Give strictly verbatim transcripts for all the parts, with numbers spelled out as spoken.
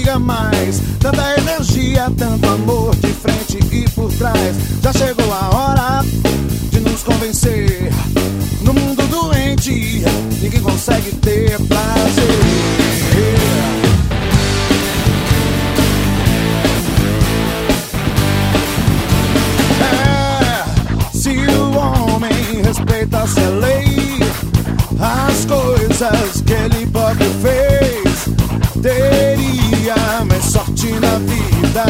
consiga mais. Tanta energia, tanto amor de frente e por trás. Já chegou a hora de nos convencer. No mundo doente, ninguém consegue ter prazer. É, se o homem respeitasse a lei, as coisas que ele próprio fez, teria mais sorte na vida.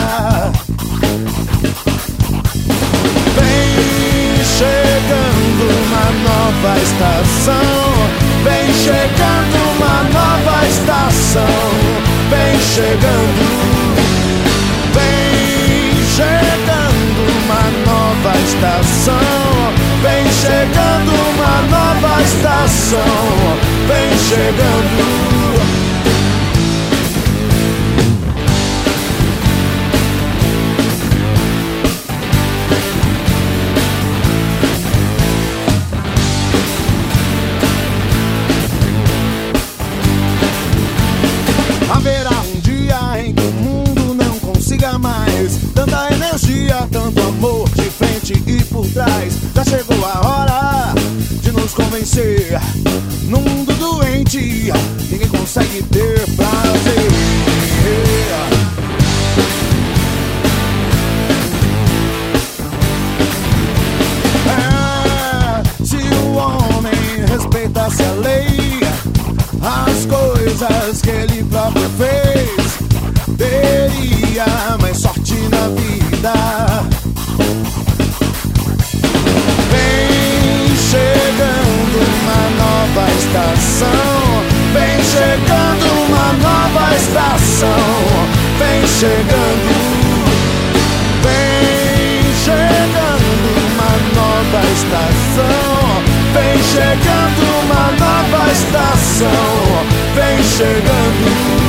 Vem chegando uma nova estação, vem chegando uma nova estação, vem chegando, vem chegando uma nova estação, vem chegando uma nova estação, vem chegando. Haverá um dia em que o mundo não consiga mais tanta energia, tanto amor de frente e por trás. Já chegou a hora de nos convencer. No mundo doente, ninguém consegue ter prazer. É, se o homem respeitasse a lei, as coisas que ele próprio fez, teria mais sorte na vida. Vem chegando uma nova estação, vem chegando uma nova estação, vem chegando, vem chegando uma nova estação, vem chegando uma nova estação, vem chegando.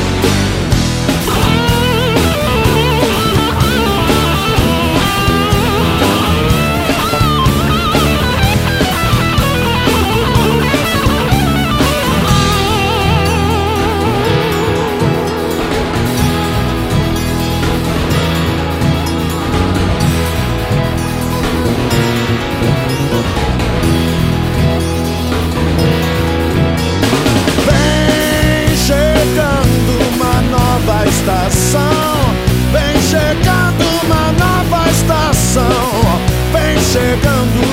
Estação, vem chegando uma nova estação, vem chegando.